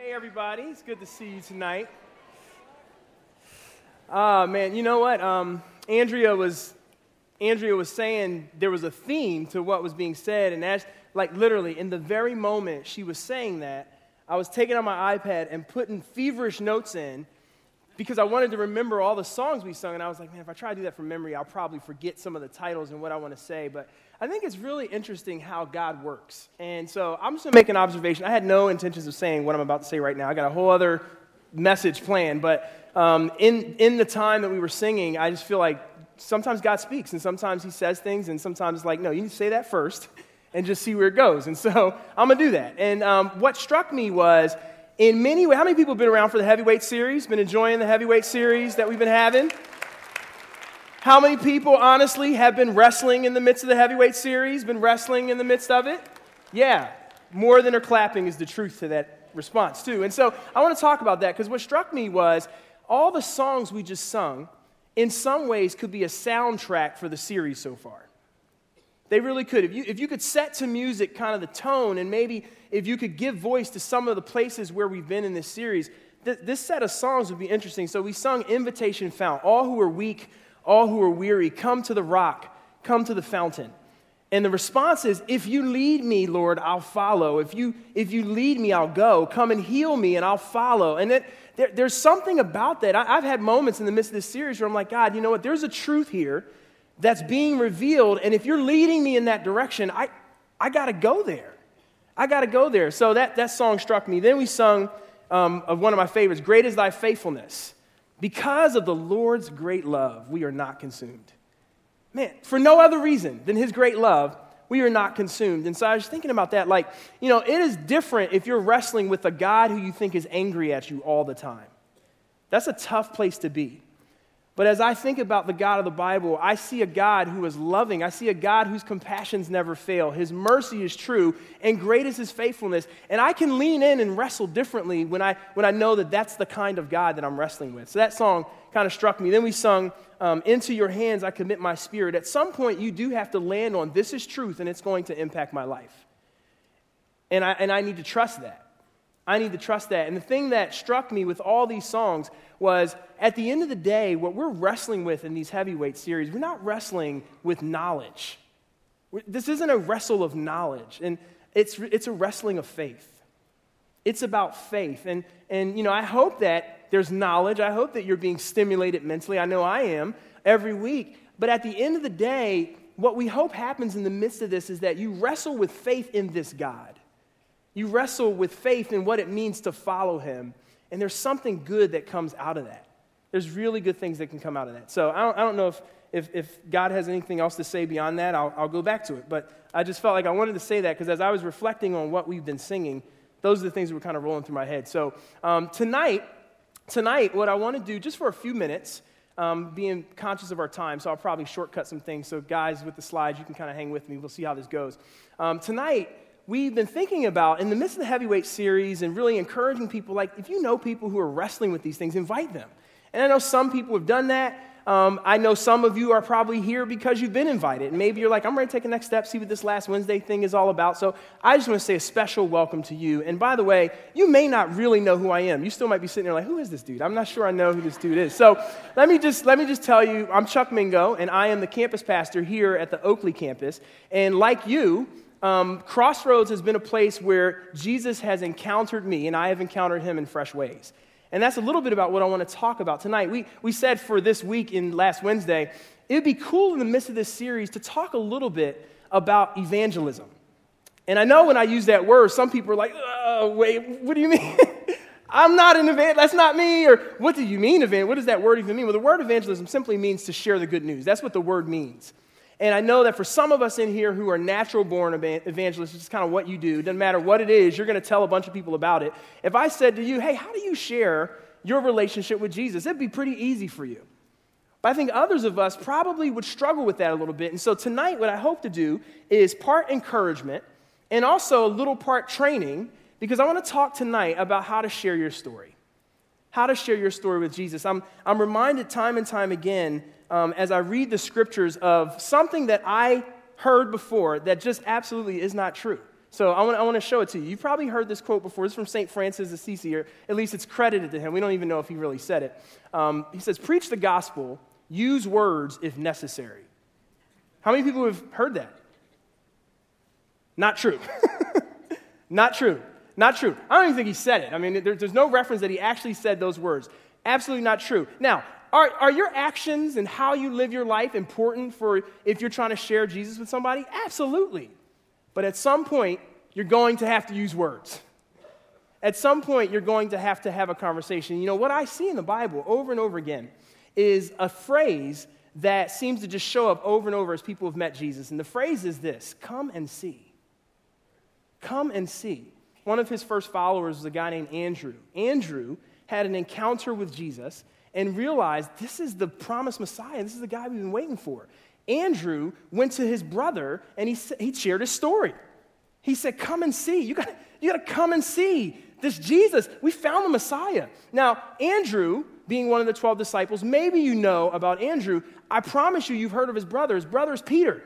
Hey everybody, it's good to see you tonight. Man, you know what? Andrea was saying there was a theme to what was being said, and that's like literally in the very moment she was saying that, I was taking out my iPad and putting feverish notes in because I wanted to remember all the songs we sung, and I was like, man, if I try to do that from memory, I'll probably forget some of the titles and what I want to say, but I think it's really interesting how God works. And so I'm just going to make an observation. I had no intentions of saying what I'm about to say right now. I got a whole other message planned, but in the time that we were singing, I just feel like sometimes God speaks, and sometimes he says things, and sometimes it's like, no, you need to say that first and just see where it goes. And so I'm going to do that. And what struck me was, in many ways, how many people have been around for the Heavyweight series, been enjoying the Heavyweight series that we've been having? How many people, honestly, have been wrestling in the midst of the Heavyweight series, been wrestling in the midst of it? Yeah, more than are clapping is the truth to that response, too. And so I want to talk about that, because what struck me was all the songs we just sung, in some ways, could be a soundtrack for the series so far. They really could. If you could set to music kind of the tone, and maybe if you could give voice to some of the places where we've been in this series, this set of songs would be interesting. So we sung Invitation Fountain, all who are weak, all who are weary, come to the rock, come to the fountain. And the response is, if you lead me, Lord, I'll follow. If you lead me, I'll go. Come and heal me, and I'll follow. And there's something about that. I've had moments in the midst of this series where I'm like, God, you know what? There's a truth here that's being revealed, and if you're leading me in that direction, I got to go there. I got to go there. So that song struck me. Then we sung of one of my favorites, Great is Thy Faithfulness. Because of the Lord's great love, we are not consumed. Man, for no other reason than his great love, we are not consumed. And so I was thinking about that, like, you know, it is different if you're wrestling with a God who you think is angry at you all the time. That's a tough place to be. But as I think about the God of the Bible, I see a God who is loving. I see a God whose compassions never fail. His mercy is true, and great is his faithfulness. And I can lean in and wrestle differently when I know that that's the kind of God that I'm wrestling with. So that song kind of struck me. Then we sung, Into Your Hands I Commit My Spirit. At some point, you do have to land on, this is truth, and it's going to impact my life. And I need to trust that. I need to trust that. And the thing that struck me with all these songs was, at the end of the day, what we're wrestling with in these Heavyweight series, we're not wrestling with knowledge. This isn't a wrestle of knowledge, and it's a wrestling of faith. It's about faith. And you know, I hope that there's knowledge. I hope that you're being stimulated mentally. I know I am every week. But at the end of the day, what we hope happens in the midst of this is that you wrestle with faith in this God. You wrestle with faith in what it means to follow him. And there's something good that comes out of that. There's really good things that can come out of that. So I don't know if God has anything else to say beyond that. I'll go back to it. But I just felt like I wanted to say that because as I was reflecting on what we've been singing, those are the things that were kind of rolling through my head. So tonight, what I want to do, just for a few minutes, being conscious of our time, so I'll probably shortcut some things. So guys, with the slides, you can kind of hang with me. We'll see how this goes. Tonight, we've been thinking about, in the midst of the Heavyweight series and really encouraging people, like, if you know people who are wrestling with these things, invite them. And I know some people have done that. I know some of you are probably here because you've been invited. And maybe you're like, I'm ready to take a next step, see what this last Wednesday thing is all about. So I just want to say a special welcome to you. And by the way, you may not really know who I am. You still might be sitting there like, who is this dude? I'm not sure I know who this dude is. So let me just tell you, I'm Chuck Mingo, and I am the campus pastor here at the Oakley campus. And like you, Crossroads has been a place where Jesus has encountered me, and I have encountered him in fresh ways. And that's a little bit about what I want to talk about tonight. We said for this week in last Wednesday, it would be cool in the midst of this series to talk a little bit about evangelism. And I know when I use that word, some people are like, oh, wait, what do you mean? I'm not an evangelist, that's not me. Or what do you mean, evangelist? What does that word even mean? Well, the word evangelism simply means to share the good news. That's what the word means. And I know that for some of us in here who are natural-born evangelists, it's kind of what you do. Doesn't matter what it is, you're going to tell a bunch of people about it. If I said to you, hey, how do you share your relationship with Jesus? It'd be pretty easy for you. But I think others of us probably would struggle with that a little bit. And so tonight, what I hope to do is part encouragement and also a little part training, because I want to talk tonight about how to share your story. How to share your story with Jesus. I'm reminded time and time again as I read the scriptures of something that I heard before that just absolutely is not true. So I want to show it to you. You've probably heard this quote before. It's from St. Francis of Assisi, or at least it's credited to him. We don't even know if he really said it. He says, preach the gospel, use words if necessary. How many people have heard that? Not true. Not true. Not true. I don't even think he said it. I mean, there's no reference that he actually said those words. Absolutely not true. Now, are your actions and how you live your life important for if you're trying to share Jesus with somebody? Absolutely. But at some point, you're going to have to use words. At some point, you're going to have a conversation. You know, what I see in the Bible over and over again is a phrase that seems to just show up over and over as people have met Jesus. And the phrase is this: come and see. Come and see. One of his first followers was a guy named Andrew. Andrew had an encounter with Jesus and realized this is the promised Messiah. This is the guy we've been waiting for. Andrew went to his brother and he shared his story. He said, come and see. You got to come and see this Jesus. We found the Messiah. Now, Andrew, being one of the 12 disciples, maybe you know about Andrew. I promise you've heard of his brother. His brother is Peter.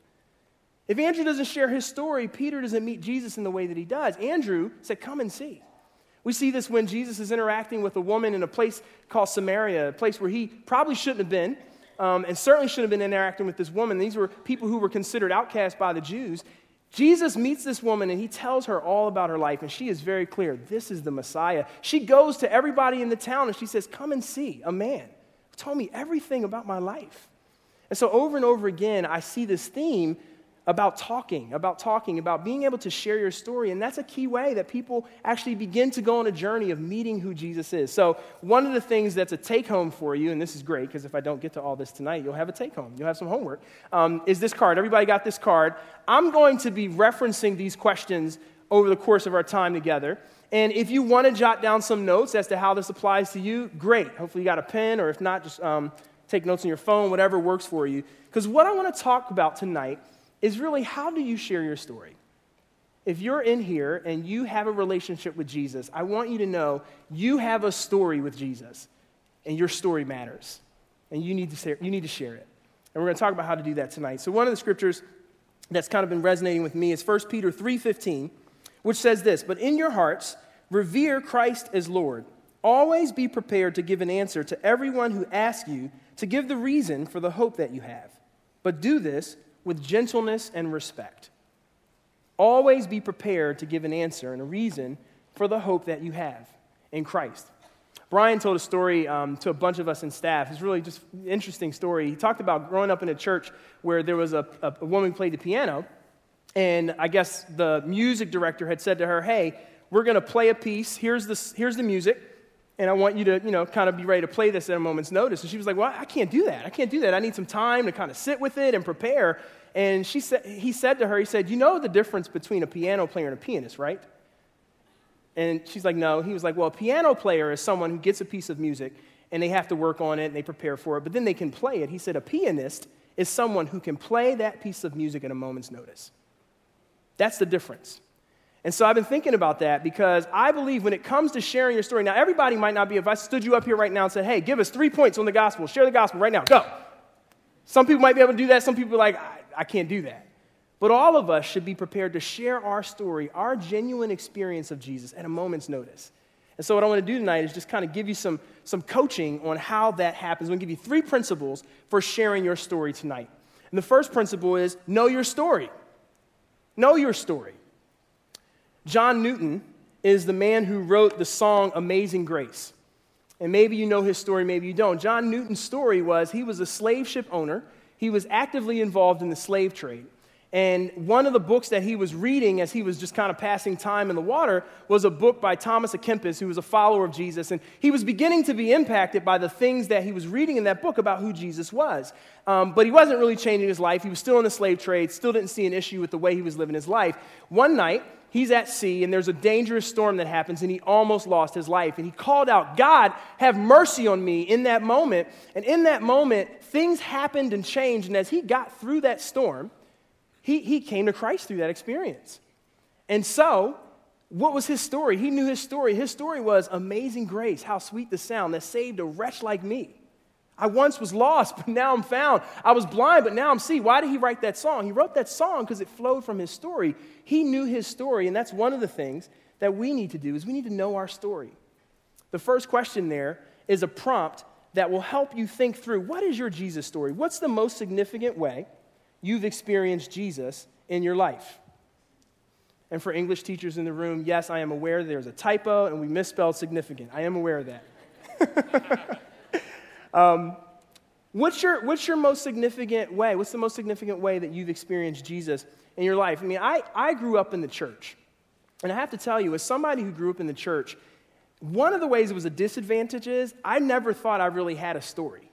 If Andrew doesn't share his story, Peter doesn't meet Jesus in the way that he does. Andrew said, come and see. We see this when Jesus is interacting with a woman in a place called Samaria, a place where he probably shouldn't have been, and certainly shouldn't have been interacting with this woman. These were people who were considered outcasts by the Jews. Jesus meets this woman, and he tells her all about her life, and she is very clear. This is the Messiah. She goes to everybody in the town, and she says, come and see a man who told me everything about my life. And so over and over again, I see this theme about talking, about being able to share your story. And that's a key way that people actually begin to go on a journey of meeting who Jesus is. So one of the things that's a take-home for you, and this is great because if I don't get to all this tonight, you'll have a take-home. You'll have some homework, is this card. Everybody got this card. I'm going to be referencing these questions over the course of our time together. And if you want to jot down some notes as to how this applies to you, great. Hopefully you got a pen, or if not, just take notes on your phone, whatever works for you. Because what I want to talk about tonight is really, how do you share your story? If you're in here and you have a relationship with Jesus, I want you to know you have a story with Jesus, and your story matters, and you need to share it. And we're going to talk about how to do that tonight. So one of the scriptures that's kind of been resonating with me is 1 Peter 3:15, which says this: but in your hearts, revere Christ as Lord. Always be prepared to give an answer to everyone who asks you to give the reason for the hope that you have. But do this with gentleness and respect. Always be prepared to give an answer and a reason for the hope that you have in Christ. Brian told a story to a bunch of us in staff. It's really just an interesting story. He talked about growing up in a church where there was a woman who played the piano, and I guess the music director had said to her, hey, we're going to play a piece. Here's the music, and I want you to, kind of be ready to play this at a moment's notice. And she was like, well, I can't do that. I need some time to kind of sit with it and prepare. And he said to her, you know the difference between a piano player and a pianist, right? And she's like, no. He was like, well, a piano player is someone who gets a piece of music, and they have to work on it, and they prepare for it, but then they can play it. He said, a pianist is someone who can play that piece of music at a moment's notice. That's the difference. And so I've been thinking about that because I believe when it comes to sharing your story, now everybody might not be, if I stood you up here right now and said, hey, give us 3 points on the gospel, share the gospel right now, go. Some people might be able to do that. Some people are like, I can't do that. But all of us should be prepared to share our story, our genuine experience of Jesus at a moment's notice. And so what I want to do tonight is just kind of give you some coaching on how that happens. I'm going to give you 3 principles for sharing your story tonight. And the first principle is know your story. Know your story. John Newton is the man who wrote the song Amazing Grace. And maybe you know his story, maybe you don't. John Newton's story was he was a slave ship owner. He was actively involved in the slave trade. And one of the books that he was reading as he was just kind of passing time in the water was a book by Thomas à Kempis, who was a follower of Jesus. And he was beginning to be impacted by the things that he was reading in that book about who Jesus was. But he wasn't really changing his life. He was still in the slave trade, still didn't see an issue with the way he was living his life. One night, he's at sea, and there's a dangerous storm that happens, and he almost lost his life. And he called out, God, have mercy on me in that moment. And in that moment, things happened and changed. And as he got through that storm, he came to Christ through that experience. And so, what was his story? He knew his story. His story was amazing grace, how sweet the sound that saved a wretch like me. I once was lost, but now I'm found. I was blind, but now I'm see. Why did he write that song? He wrote that song because it flowed from his story. He knew his story, and that's one of the things that we need to do is we need to know our story. The first question there is a prompt that will help you think through, what is your Jesus story? What's the most significant way you've experienced Jesus in your life? And for English teachers in the room, yes, I am aware there's a typo and we misspelled significant. I am aware of that. What's your most significant way? What's the most significant way that you've experienced Jesus in your life? I mean, I grew up in the church. And I have to tell you, as somebody who grew up in the church, one of the ways it was a disadvantage is I never thought I really had a story.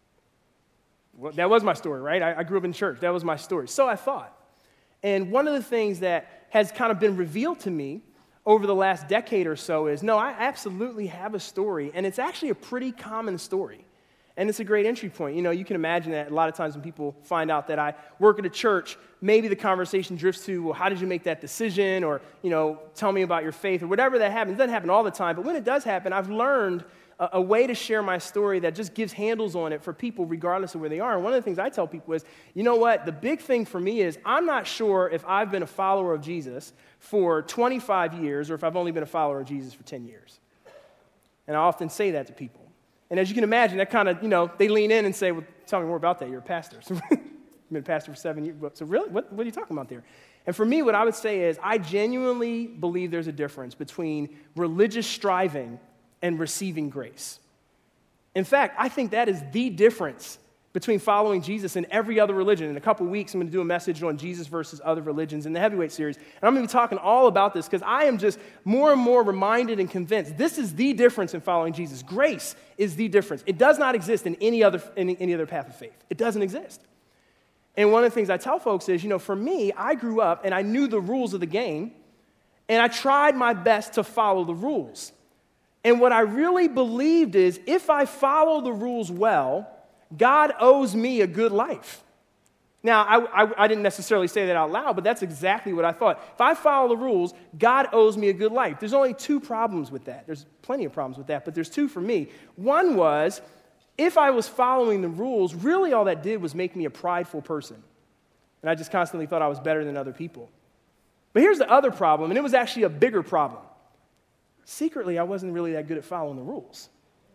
Well, that was my story, right? I grew up in church. That was my story. So I thought. And one of the things that has kind of been revealed to me over the last decade or so is, no, I absolutely have a story, and it's actually a pretty common story. And it's a great entry point. You know, you can imagine that a lot of times when people find out that I work at a church, maybe the conversation drifts to, well, how did you make that decision? Or, you know, tell me about your faith or whatever that happens. It doesn't happen all the time, but when it does happen, I've learned a way to share my story that just gives handles on it for people regardless of where they are. And one of the things I tell people is, you know what, the big thing for me is I'm not sure if I've been a follower of Jesus for 25 years or if I've only been a follower of Jesus for 10 years. And I often say that to people. And as you can imagine, that kind of, you know, they lean in and say, well, tell me more about that. You're a pastor. So you've been a pastor for 7 years. So really, what are you talking about there? And for me, what I would say is I genuinely believe there's a difference between religious striving and receiving grace. In fact, I think that is the difference between following Jesus and every other religion. In a couple weeks, I'm going to do a message on Jesus versus other religions in the Heavyweight series. And I'm going to be talking all about this because I am just more and more reminded and convinced this is the difference in following Jesus. Grace is the difference. It does not exist in any other path of faith. It doesn't exist. And one of the things I tell folks is, you know, for me, I grew up and I knew the rules of the game, and I tried my best to follow the rules. And what I really believed is if I follow the rules well, God owes me a good life. Now, I didn't necessarily say that out loud, but that's exactly what I thought. If I follow the rules, God owes me a good life. There's only two problems with that. There's plenty of problems with that, but there's two for me. One was, if I was following the rules, really all that did was make me a prideful person. And I just constantly thought I was better than other people. But here's the other problem, and it was actually a bigger problem. Secretly, I wasn't really that good at following the rules,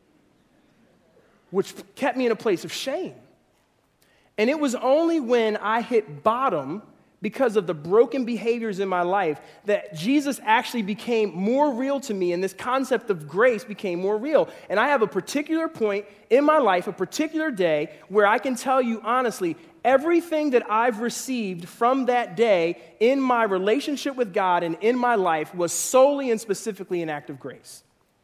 which kept me in a place of shame. And it was only when I hit bottom because of the broken behaviors in my life that Jesus actually became more real to me and this concept of grace became more real. And I have a particular point in my life, a particular day, where I can tell you honestly, everything that I've received from that day in my relationship with God and in my life was solely and specifically an act of grace.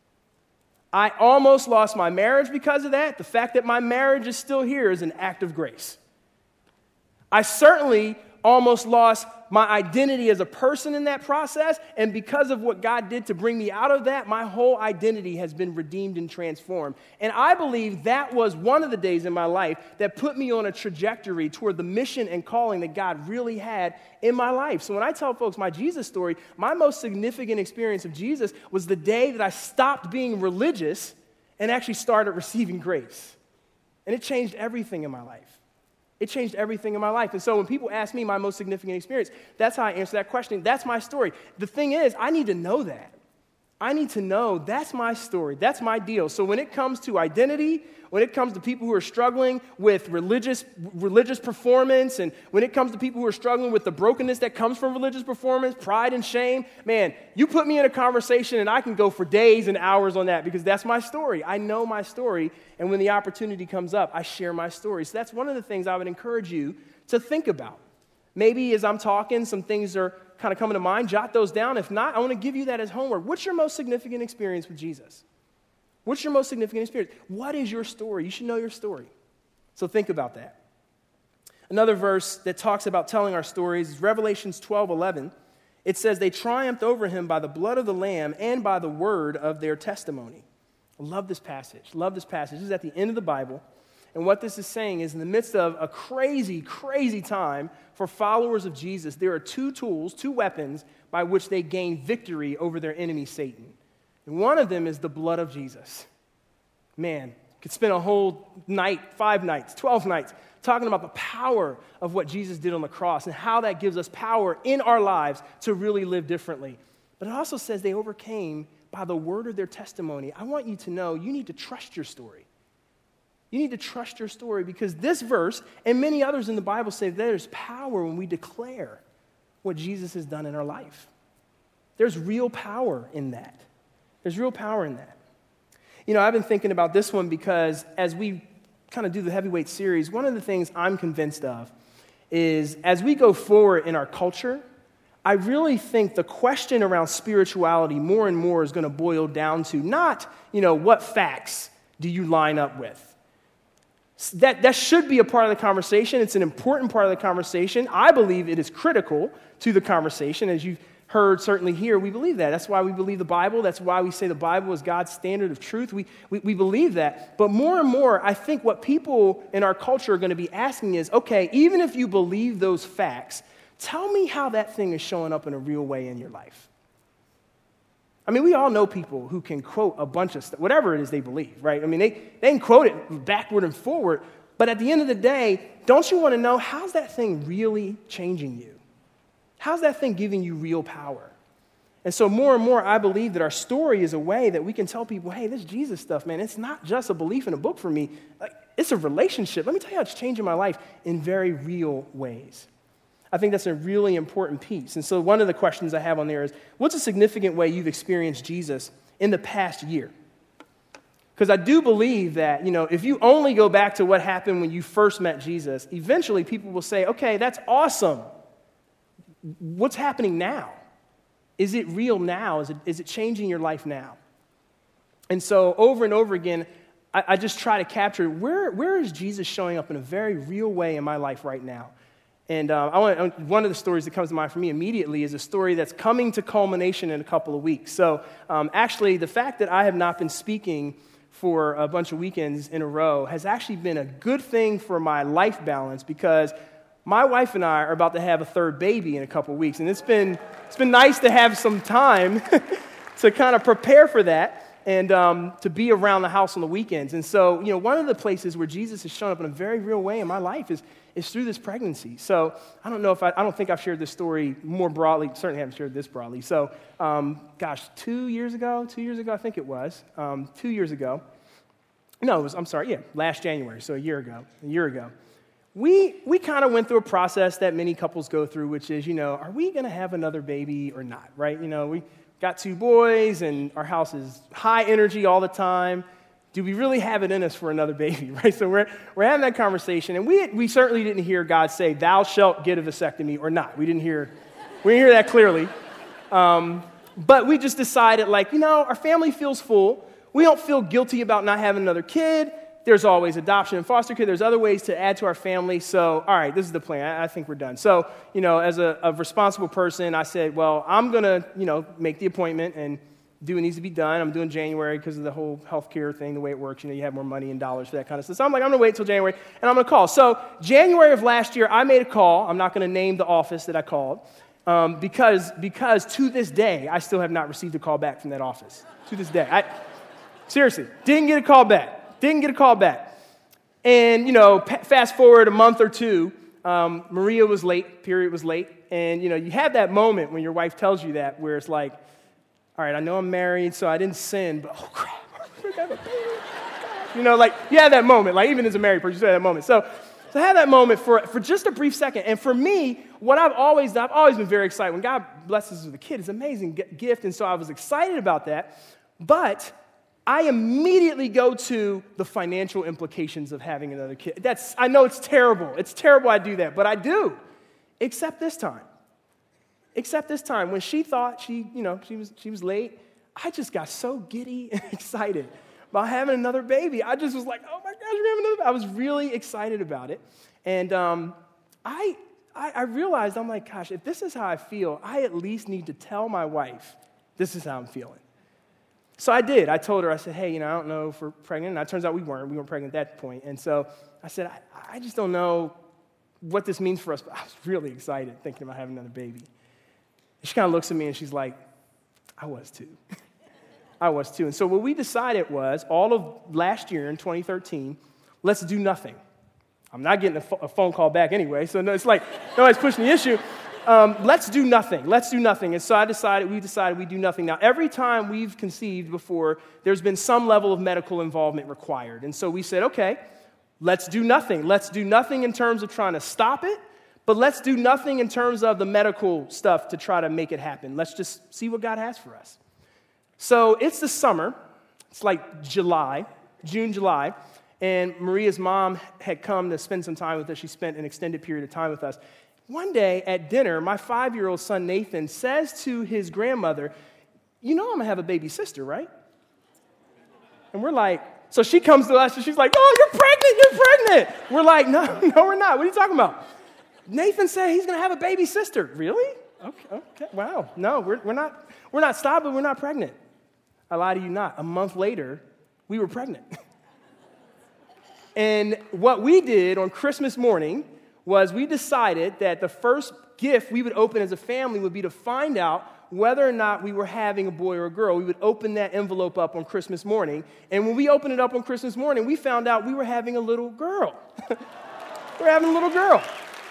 I almost lost my marriage because of that. The fact that my marriage is still here is an act of grace. I certainly almost lost my identity as a person in that process, and because of what God did to bring me out of that, my whole identity has been redeemed and transformed. And I believe that was one of the days in my life that put me on a trajectory toward the mission and calling that God really had in my life. So when I tell folks my Jesus story, my most significant experience of Jesus was the day that I stopped being religious and actually started receiving grace. And it changed everything in my life. It changed everything in my life. And so when people ask me my most significant experience, that's how I answer that question. That's my story. The thing is, I need to know that. I need to know that's my story. That's my deal. So when it comes to identity, when it comes to people who are struggling with religious performance, and when it comes to people who are struggling with the brokenness that comes from religious performance, pride and shame, man, you put me in a conversation and I can go for days and hours on that because that's my story. I know my story, and when the opportunity comes up, I share my story. So that's one of the things I would encourage you to think about. Maybe as I'm talking, some things are kind of coming to mind. Jot those down. If not, I want to give you that as homework. What's your most significant experience with Jesus? What's your most significant experience? What is your story? You should know your story. So think about that. Another verse that talks about telling our stories is Revelations 12:11. It says, they triumphed over him by the blood of the Lamb and by the word of their testimony. I love this passage. Love this passage. This is at the end of the Bible. And what this is saying is in the midst of a crazy, crazy time for followers of Jesus, there are two tools, two weapons by which they gain victory over their enemy, Satan. And one of them is the blood of Jesus. Man, Could spend a whole night, 5 nights, 12 nights, talking about the power of what Jesus did on the cross and how that gives us power in our lives to really live differently. But it also says they overcame by the word of their testimony. I want you to know you need to trust your story. You need to trust your story because this verse and many others in the Bible say there's power when we declare what Jesus has done in our life. There's real power in that. There's real power in that. You know, I've been thinking about this one because as we kind of do the heavyweight series, one of the things I'm convinced of is as we go forward in our culture, I really think the question around spirituality more and more is going to boil down to not, what facts do you line up with? That should be a part of the conversation. It's an important part of the conversation. I believe it is critical to the conversation. As you've heard certainly here, we believe that. That's why we believe the Bible. That's why we say the Bible is God's standard of truth. We believe that. But more and more, I think what people in our culture are going to be asking is, okay, even if you believe those facts, tell me how that thing is showing up in a real way in your life. I mean, we all know people who can quote a bunch of stuff, whatever it is they believe, right? I mean, they can quote it backward and forward, but at the end of the day, don't you want to know how's that thing really changing you? How's that thing giving you real power? And so more and more, I believe that our story is a way that we can tell people, hey, this Jesus stuff, man, it's not just a belief in a book for me. It's a relationship. Let me tell you how it's changing my life in very real ways. I think that's a really important piece. And so one of the questions I have on there is, what's a significant way you've experienced Jesus in the past year? Because I do believe that, if you only go back to what happened when you first met Jesus, eventually people will say, okay, that's awesome. What's happening now? Is it real now? Is it changing your life now? And so over and over again, I just try to capture where is Jesus showing up in a very real way in my life right now? And one of the stories that comes to mind for me immediately is a story that's coming to culmination in a couple of weeks. So actually, the fact that I have not been speaking for a bunch of weekends in a row has actually been a good thing for my life balance because my wife and I are about to have a third baby in a couple of weeks. And it's been nice to have some time to kind of prepare for that and to be around the house on the weekends. And so, one of the places where Jesus has shown up in a very real way in my life is through this pregnancy. So I don't think I've shared this story more broadly. Certainly haven't shared this broadly. So, 2 years ago, I think it was, 2 years ago. No, last January, so a year ago. We kind of went through a process that many couples go through, which is, are we going to have another baby or not, right? We got 2 boys, and our house is high energy all the time. Do we really have it in us for another baby, right? So we're having that conversation, and we certainly didn't hear God say, "Thou shalt get a vasectomy," or not. We didn't hear that clearly. But we just decided, our family feels full. We don't feel guilty about not having another kid. There's always adoption and foster care. There's other ways to add to our family. So, all right, this is the plan. I think we're done. So, as a responsible person, I said, well, I'm going to, make the appointment and do what needs to be done. I'm doing January because of the whole healthcare thing, the way it works. You have more money in dollars for that kind of stuff. So I'm going to wait till January, and I'm going to call. So January of last year, I made a call. I'm not going to name the office that I called because to this day, I still have not received a call back from that office. To this day. Seriously, didn't get a call back. And, fast forward a month or two, Maria was late, period was late. And, you have that moment when your wife tells you that where it's like, all right, I know I'm married, so I didn't sin, but oh, crap, I have a baby. You have that moment, even as a married person, you have that moment. So I had that moment for just a brief second. And for me, what I've always been very excited. When God blesses us with a kid, it's an amazing gift. And so I was excited about that. But I immediately go to the financial implications of having another kid. I know it's terrible. It's terrible I do that, but I do. Except this time. When she thought she was late, I just got so giddy and excited about having another baby. I just was like, oh my gosh, we're having another baby. I was really excited about it. And I realized, I'm like, gosh, if this is how I feel, I at least need to tell my wife this is how I'm feeling. So I did. I told her, I said, hey, I don't know if we're pregnant. And it turns out we weren't. We weren't pregnant at that point. And so I said, I just don't know what this means for us. But I was really excited thinking about having another baby. And she kind of looks at me and she's like, I was too. I was too. And so what we decided was, all of last year in 2013, let's do nothing. I'm not getting a phone call back anyway, so no, it's like nobody's pushing the issue. Let's do nothing. Let's do nothing. And so we decided we do nothing. Now, every time we've conceived before, there's been some level of medical involvement required. And so we said, okay, let's do nothing. Let's do nothing in terms of trying to stop it, but let's do nothing in terms of the medical stuff to try to make it happen. Let's just see what God has for us. So it's the summer. It's like June, July. And Maria's mom had come to spend some time with us. She spent an extended period of time with us. One day at dinner, my 5-year-old son, Nathan, says to his grandmother, you know I'm going to have a baby sister, right? And we're like, so she comes to us and she's like, oh, you're pregnant. We're like, no, we're not. What are you talking about? Nathan said he's going to have a baby sister. Really? Okay, wow. No, we're not stopped, but we're not pregnant. I lie to you not. A month later, we were pregnant. And what we did on Christmas morning was we decided that the first gift we would open as a family would be to find out whether or not we were having a boy or a girl. We would open that envelope up on Christmas morning. And when we opened it up on Christmas morning, we found out we were having a little girl. We're having a little girl.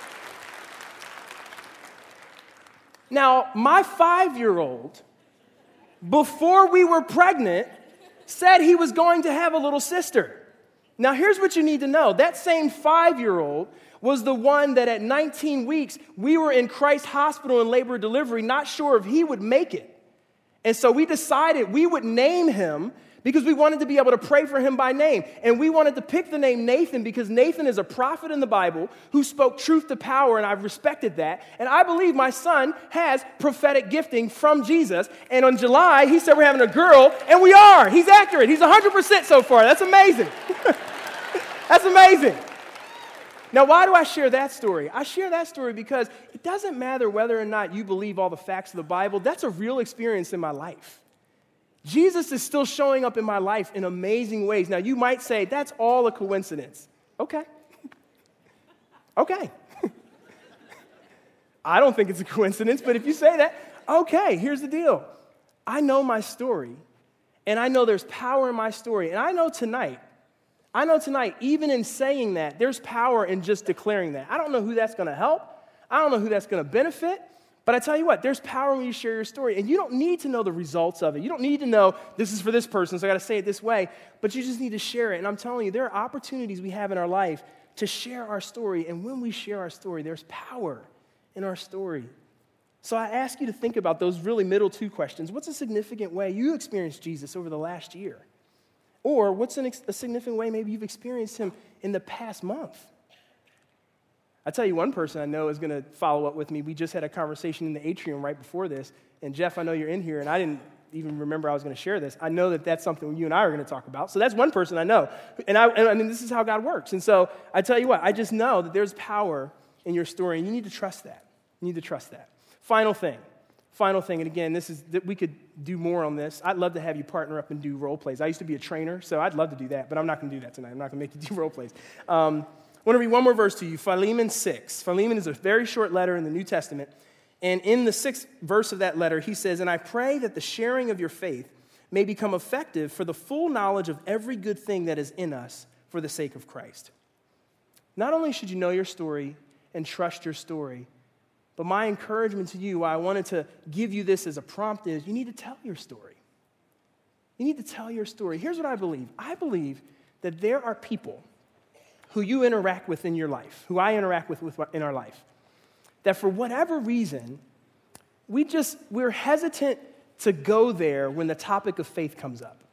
Now, my 5-year-old, before we were pregnant, said he was going to have a little sister. Now, here's what you need to know. That same 5-year-old was the one that at 19 weeks, we were in Christ Hospital in labor and delivery, not sure if he would make it. And so we decided we would name him because we wanted to be able to pray for him by name. And we wanted to pick the name Nathan because Nathan is a prophet in the Bible who spoke truth to power, and I've respected that. And I believe my son has prophetic gifting from Jesus. And on July, he said we're having a girl, and we are. He's accurate. He's 100% so far. That's amazing. That's amazing. Now, why do I share that story? I share that story because it doesn't matter whether or not you believe all the facts of the Bible. That's a real experience in my life. Jesus is still showing up in my life in amazing ways. Now, you might say, that's all a coincidence. Okay. Okay. I don't think it's a coincidence, but if you say that, okay, here's the deal. I know my story, and I know there's power in my story, and I know tonight, even in saying that, there's power in just declaring that. I don't know who that's going to help. I don't know who that's going to benefit. But I tell you what, there's power when you share your story. And you don't need to know the results of it. You don't need to know this is for this person, so I got to say it this way. But you just need to share it. And I'm telling you, there are opportunities we have in our life to share our story. And when we share our story, there's power in our story. So I ask you to think about those really middle two questions. What's a significant way you experienced Jesus over the last year? Or what's a significant way maybe you've experienced him in the past month? I tell you, one person I know is going to follow up with me. We just had a conversation in the atrium right before this. And Jeff, I know you're in here, and I didn't even remember I was going to share this. I know that that's something you and I are going to talk about. So that's one person I know. And I mean, this is how God works. And so I tell you what, I just know that there's power in your story, and you need to trust that. You need to trust that. Final thing, and again, we could do more on this. I'd love to have you partner up and do role plays. I used to be a trainer, so I'd love to do that, but I'm not going to do that tonight. I'm not going to make you do role plays. I want to read one more verse to you, Philemon 6. Philemon is a very short letter in the New Testament, and in the 6th verse of that letter, he says, and I pray that the sharing of your faith may become effective for the full knowledge of every good thing that is in us for the sake of Christ. Not only should you know your story and trust your story, but my encouragement to you, why I wanted to give you this as a prompt is, you need to tell your story. You need to tell your story. Here's what I believe. I believe that there are people who you interact with in your life, who I interact with in our life, that for whatever reason, we're hesitant to go there when the topic of faith comes up.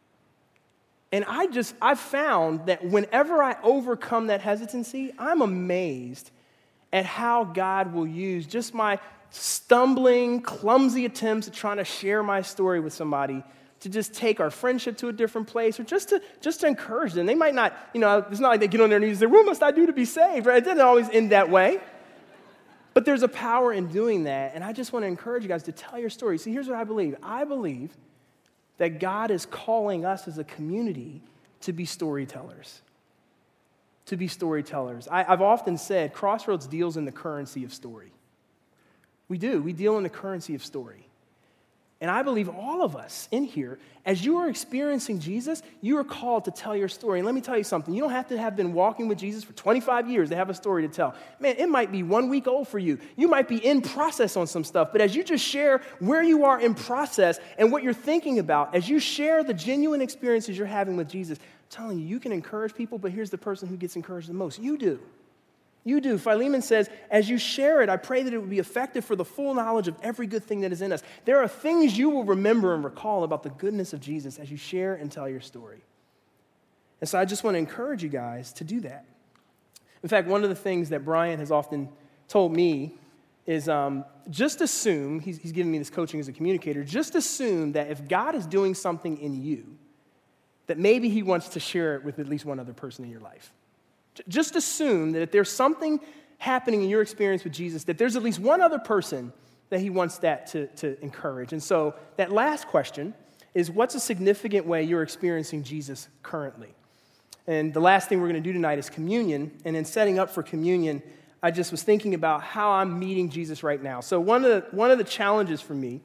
And I've found that whenever I overcome that hesitancy, I'm amazed at how God will use just my stumbling, clumsy attempts at trying to share my story with somebody to just take our friendship to a different place, or just to encourage them. They might not, it's not like they get on their knees and say, what must I do to be saved, right? It doesn't always end that way. But there's a power in doing that, and I just want to encourage you guys to tell your story. See, here's what I believe. I believe that God is calling us as a community to be storytellers. To be storytellers. I've often said Crossroads deals in the currency of story. We do. We deal in the currency of story. And I believe all of us in here, as you are experiencing Jesus, you are called to tell your story. And let me tell you something. You don't have to have been walking with Jesus for 25 years to have a story to tell. Man, it might be 1 week old for you. You might be in process on some stuff. But as you just share where you are in process and what you're thinking about, as you share the genuine experiences you're having with Jesus, I'm telling you, you can encourage people, but here's the person who gets encouraged the most. You do. You do. Philemon says, as you share it, I pray that it would be effective for the full knowledge of every good thing that is in us. There are things you will remember and recall about the goodness of Jesus as you share and tell your story. And so I just want to encourage you guys to do that. In fact, one of the things that Brian has often told me is just assume, he's given me this coaching as a communicator, just assume that if God is doing something in you, that maybe he wants to share it with at least one other person in your life. Just assume that if there's something happening in your experience with Jesus, that there's at least one other person that he wants that to encourage. And so that last question is, what's a significant way you're experiencing Jesus currently? And the last thing we're going to do tonight is communion. And in setting up for communion, I just was thinking about how I'm meeting Jesus right now. So one of the challenges for me,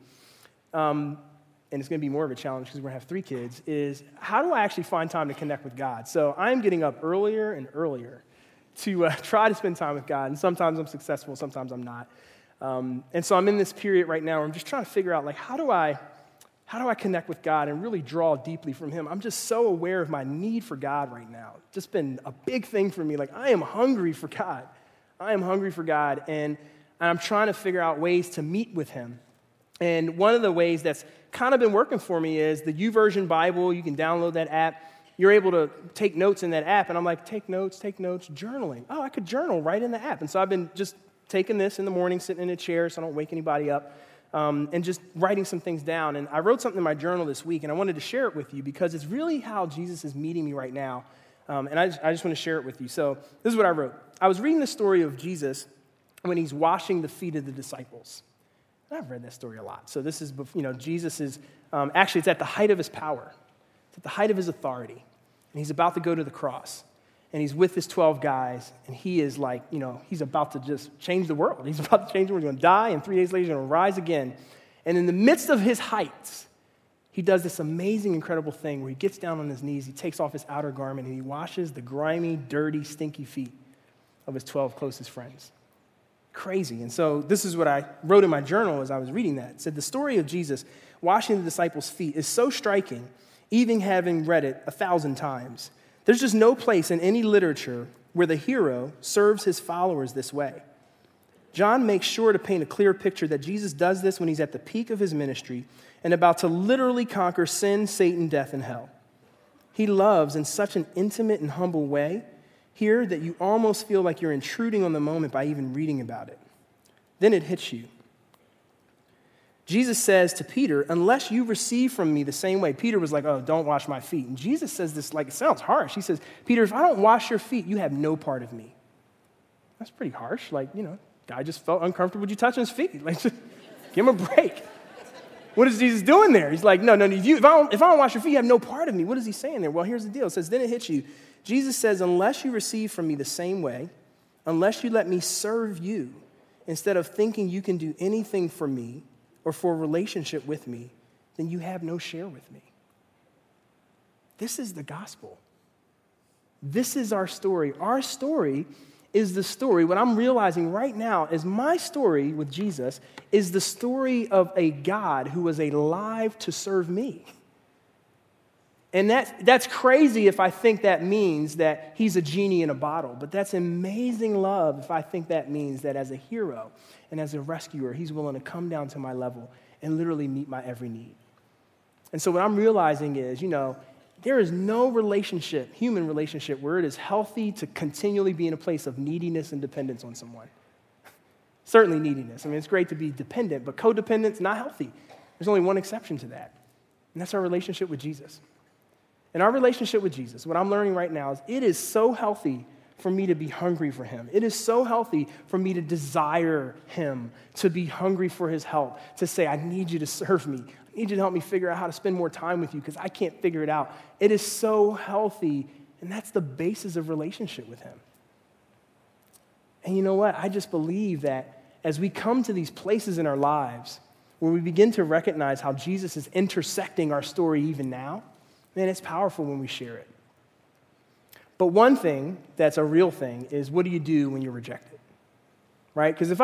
and it's going to be more of a challenge because we're going to have 3 kids, is how do I actually find time to connect with God? So I'm getting up earlier and earlier to try to spend time with God, and sometimes I'm successful, sometimes I'm not. And so I'm in this period right now where I'm just trying to figure out, like, how do I connect with God and really draw deeply from him? I'm just so aware of my need for God right now. It's just been a big thing for me. Like, I am hungry for God. I am hungry for God, and I'm trying to figure out ways to meet with him. And one of the ways that's kind of been working for me is the YouVersion Bible. You can download that app. You're able to take notes in that app. And I'm like, take notes, journaling. Oh, I could journal right in the app. And so I've been just taking this in the morning, sitting in a chair so I don't wake anybody up, and just writing some things down. And I wrote something in my journal this week, and I wanted to share it with you because it's really how Jesus is meeting me right now. And I just want to share it with you. So this is what I wrote. I was reading the story of Jesus when he's washing the feet of the disciples. I've read that story a lot. So this is, Jesus is, actually it's at the height of his power. It's at the height of his authority. And he's about to go to the cross. And he's with his 12 guys. And he is like, he's about to just change the world. He's about to change the world. He's going to die. And 3 days later, he's going to rise again. And in the midst of his heights, he does this amazing, incredible thing where he gets down on his knees. He takes off his outer garment. And he washes the grimy, dirty, stinky feet of his 12 closest friends. Crazy. And so this is what I wrote in my journal as I was reading that. It said, the story of Jesus washing the disciples' feet is so striking, even having read it 1,000 times. There's just no place in any literature where the hero serves his followers this way. John makes sure to paint a clear picture that Jesus does this when he's at the peak of his ministry and about to literally conquer sin, Satan, death, and hell. He loves in such an intimate and humble way here that you almost feel like you're intruding on the moment by even reading about it. Then it hits you. Jesus says to Peter, unless you receive from me the same way. Peter was like, oh, don't wash my feet. And Jesus says this like, it sounds harsh. He says, Peter, if I don't wash your feet, you have no part of me. That's pretty harsh. Like, guy just felt uncomfortable with you touching his feet. Like, just give him a break. What is Jesus doing there? He's like, no, if I don't wash your feet, you have no part of me. What is he saying there? Well, here's the deal. It says, then it hits you. Jesus says, unless you receive from me the same way, unless you let me serve you, instead of thinking you can do anything for me or for a relationship with me, then you have no share with me. This is the gospel. This is our story. Our story is the story. What I'm realizing right now is my story with Jesus is the story of a God who was alive to serve me. And that's crazy if I think that means that he's a genie in a bottle. But that's amazing love if I think that means that as a hero and as a rescuer, he's willing to come down to my level and literally meet my every need. And so what I'm realizing is, there is no relationship, human relationship, where it is healthy to continually be in a place of neediness and dependence on someone. Certainly neediness. I mean, it's great to be dependent, but codependence, not healthy. There's only one exception to that, and that's our relationship with Jesus. In our relationship with Jesus, what I'm learning right now is it is so healthy for me to be hungry for him. It is so healthy for me to desire him, to be hungry for his help, to say, I need you to serve me. I need you to help me figure out how to spend more time with you because I can't figure it out. It is so healthy, and that's the basis of relationship with him. And you know what? I just believe that as we come to these places in our lives where we begin to recognize how Jesus is intersecting our story even now, man, it's powerful when we share it. But one thing that's a real thing is, what do you do when you're rejected? Right? Because if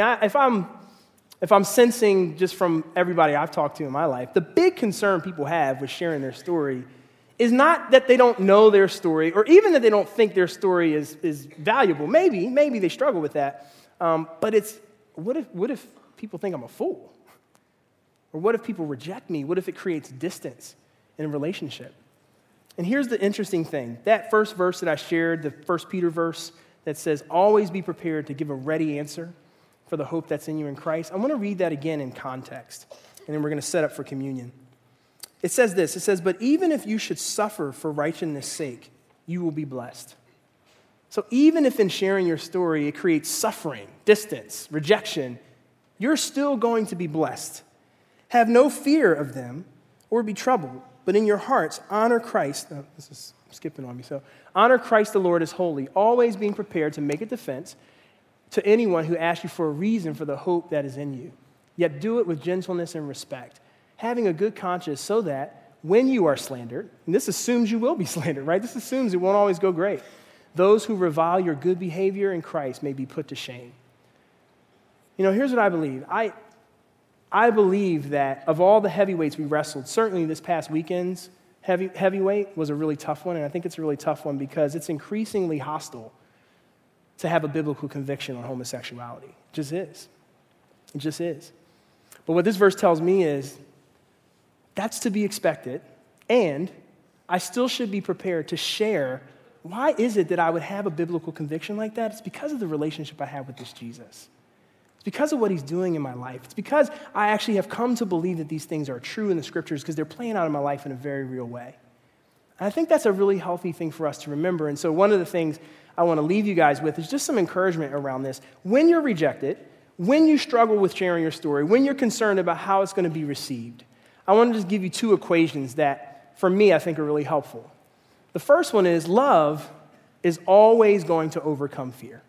I'm sensing just from everybody I've talked to in my life, the big concern people have with sharing their story is not that they don't know their story, or even that they don't think their story is valuable. Maybe they struggle with that. But it's, what if people think I'm a fool? Or what if people reject me? What if it creates distance in a relationship? And here's the interesting thing. That first verse that I shared, the 1 Peter verse that says, always be prepared to give a ready answer for the hope that's in you in Christ. I want to read that again in context, and then we're going to set up for communion. It says this, it says, but even if you should suffer for righteousness' sake, you will be blessed. So even if in sharing your story it creates suffering, distance, rejection, you're still going to be blessed. Have no fear of them or be troubled, but in your hearts honor Christ. Oh, this is skipping on me. So honor Christ the Lord as holy, always being prepared to make a defense to anyone who asks you for a reason for the hope that is in you. Yet do it with gentleness and respect, having a good conscience so that when you are slandered, and this assumes you will be slandered, right? This assumes it won't always go great. Those who revile your good behavior in Christ may be put to shame. You know, here's what I believe. I believe that of all the heavyweights we wrestled, certainly this past weekend's heavyweight was a really tough one, and I think it's a really tough one because it's increasingly hostile to have a biblical conviction on homosexuality. It just is. It just is. But what this verse tells me is that's to be expected, and I still should be prepared to share why is it that I would have a biblical conviction like that. It's because of the relationship I have with this Jesus. It's because of what he's doing in my life. It's because I actually have come to believe that these things are true in the scriptures because they're playing out in my life in a very real way. And I think that's a really healthy thing for us to remember. And so one of the things I want to leave you guys with is just some encouragement around this. When you're rejected, when you struggle with sharing your story, when you're concerned about how it's going to be received, I want to just give you two equations that, for me, I think are really helpful. The first one is love is always going to overcome fear.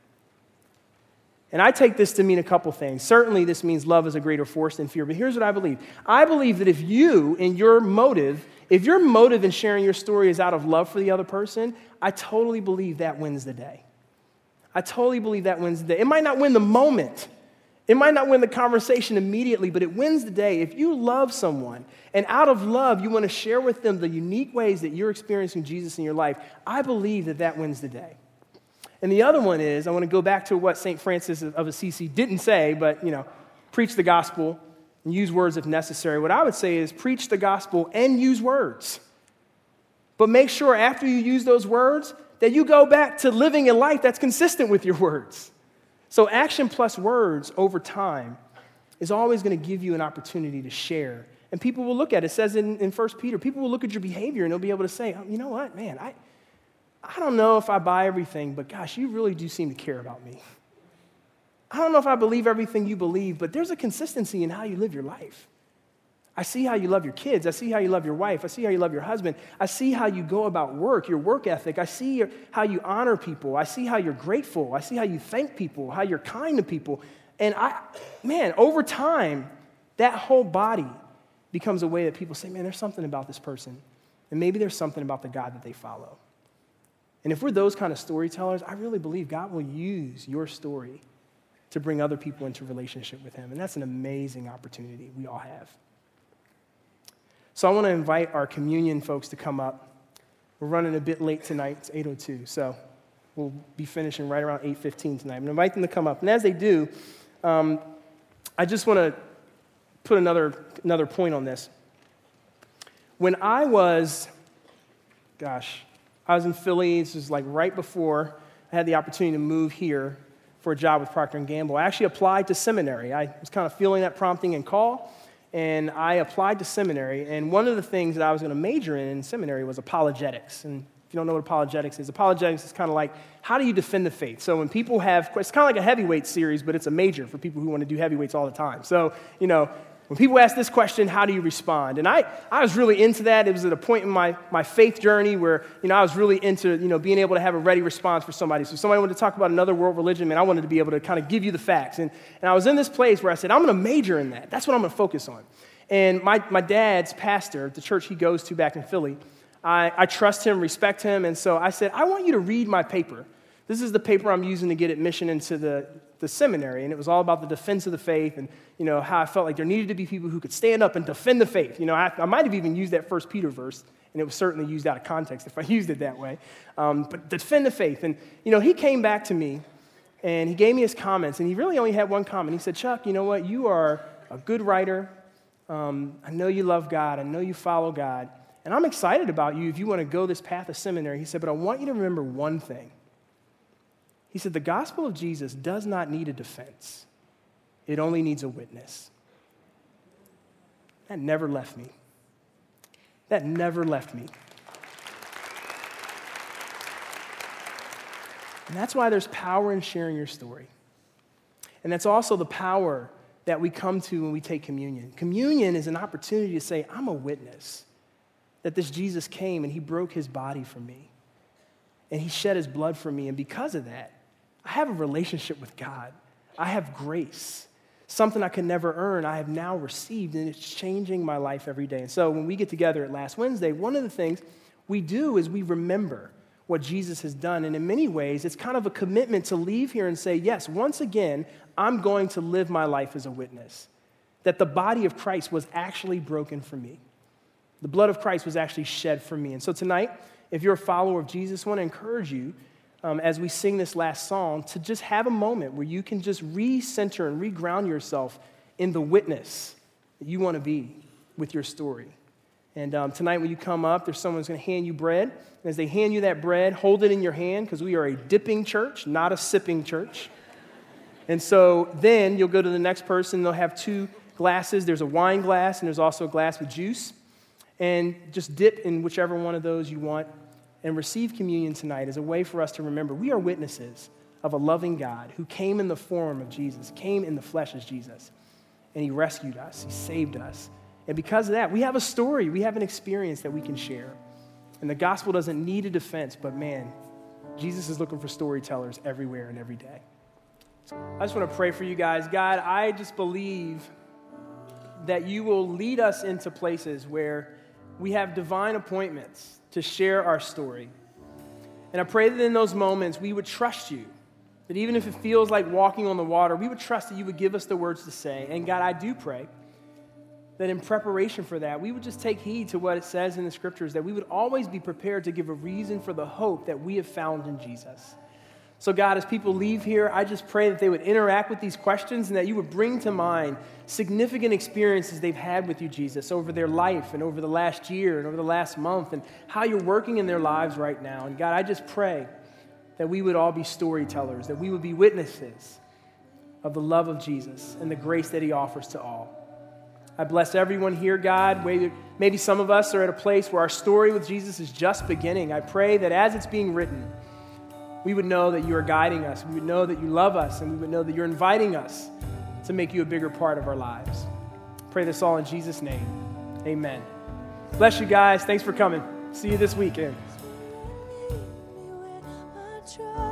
And I take this to mean a couple things. Certainly, this means love is a greater force than fear, but here's what I believe. I believe that if your motive in sharing your story is out of love for the other person, I totally believe that wins the day. I totally believe that wins the day. It might not win the moment. It might not win the conversation immediately, but it wins the day. If you love someone, and out of love, you want to share with them the unique ways that you're experiencing Jesus in your life, I believe that wins the day. And the other one is, I want to go back to what St. Francis of Assisi didn't say, but, preach the gospel and use words if necessary. What I would say is preach the gospel and use words. But make sure after you use those words that you go back to living a life that's consistent with your words. So action plus words over time is always going to give you an opportunity to share. And people will look at it. It says in 1 Peter, people will look at your behavior and they'll be able to say, oh, you know what, man, I don't know if I buy everything, but gosh, you really do seem to care about me. I don't know if I believe everything you believe, but there's a consistency in how you live your life. I see how you love your kids. I see how you love your wife. I see how you love your husband. I see how you go about work, your work ethic. I see how you honor people. I see how you're grateful. I see how you thank people, how you're kind to people. And over time, that whole body becomes a way that people say, man, there's something about this person. And maybe there's something about the God that they follow. And if we're those kind of storytellers, I really believe God will use your story to bring other people into relationship with him. And that's an amazing opportunity we all have. So I want to invite our communion folks to come up. We're running a bit late tonight. It's 8:02, so we'll be finishing right around 8:15 tonight. I'm going to invite them to come up. And as they do, I just want to put another point on this. When I was in Philly. This was like right before I had the opportunity to move here for a job with Procter & Gamble. I actually applied to seminary. I was kind of feeling that prompting and call, and I applied to seminary. And one of the things that I was going to major in seminary was apologetics. And if you don't know what apologetics is kind of like, how do you defend the faith? So when people it's kind of like a heavyweight series, but it's a major for people who want to do heavyweights all the time. So, When people ask this question, how do you respond? And I was really into that. It was at a point in my faith journey where, I was really into, being able to have a ready response for somebody. So if somebody wanted to talk about another world religion, man, I wanted to be able to kind of give you the facts. And I was in this place where I said, I'm going to major in that. That's what I'm going to focus on. And my dad's pastor, the church he goes to back in Philly, I trust him, respect him. And so I said, I want you to read my paper. This is the paper I'm using to get admission into the seminary, and it was all about the defense of the faith and, how I felt like there needed to be people who could stand up and defend the faith. I might have even used that 1 Peter verse, and it was certainly used out of context if I used it that way. But defend the faith. And, he came back to me, and he gave me his comments, and he really only had one comment. He said, Chuck, you know what? You are a good writer. I know you love God. I know you follow God. And I'm excited about you if you want to go this path of seminary. He said, but I want you to remember one thing. He said, the gospel of Jesus does not need a defense. It only needs a witness. That never left me. That never left me. And that's why there's power in sharing your story. And that's also the power that we come to when we take communion. Communion is an opportunity to say, I'm a witness that this Jesus came and he broke his body for me. And he shed his blood for me. And because of that, I have a relationship with God. I have grace. Something I could never earn, I have now received, and it's changing my life every day. And so when we get together at Last Wednesday, one of the things we do is we remember what Jesus has done. And in many ways, it's kind of a commitment to leave here and say, yes, once again, I'm going to live my life as a witness. That the body of Christ was actually broken for me. The blood of Christ was actually shed for me. And so tonight, if you're a follower of Jesus, I want to encourage you, as we sing this last song, to just have a moment where you can just recenter and reground yourself in the witness that you want to be with your story. And tonight when you come up, there's someone who's going to hand you bread. And as they hand you that bread, hold it in your hand, because we are a dipping church, not a sipping church. And so then you'll go to the next person. They'll have 2 glasses. There's a wine glass, and there's also a glass with juice. And just dip in whichever one of those you want and receive communion tonight as a way for us to remember we are witnesses of a loving God who came in the form of Jesus, came in the flesh as Jesus, and he rescued us, he saved us. And because of that, we have a story, we have an experience that we can share. And the gospel doesn't need a defense, but man, Jesus is looking for storytellers everywhere and every day. So I just want to pray for you guys. God, I just believe that you will lead us into places where we have divine appointments to share our story. And I pray that in those moments we would trust you, that even if it feels like walking on the water, we would trust that you would give us the words to say. And God, I do pray that in preparation for that, we would just take heed to what it says in the scriptures, that we would always be prepared to give a reason for the hope that we have found in Jesus. So God, as people leave here, I just pray that they would interact with these questions and that you would bring to mind significant experiences they've had with you, Jesus, over their life and over the last year and over the last month and how you're working in their lives right now. And God, I just pray that we would all be storytellers, that we would be witnesses of the love of Jesus and the grace that he offers to all. I bless everyone here, God. Maybe some of us are at a place where our story with Jesus is just beginning. I pray that as it's being written, we would know that you are guiding us. We would know that you love us, and we would know that you're inviting us to make you a bigger part of our lives. Pray this all in Jesus' name. Amen. Bless you guys. Thanks for coming. See you this weekend.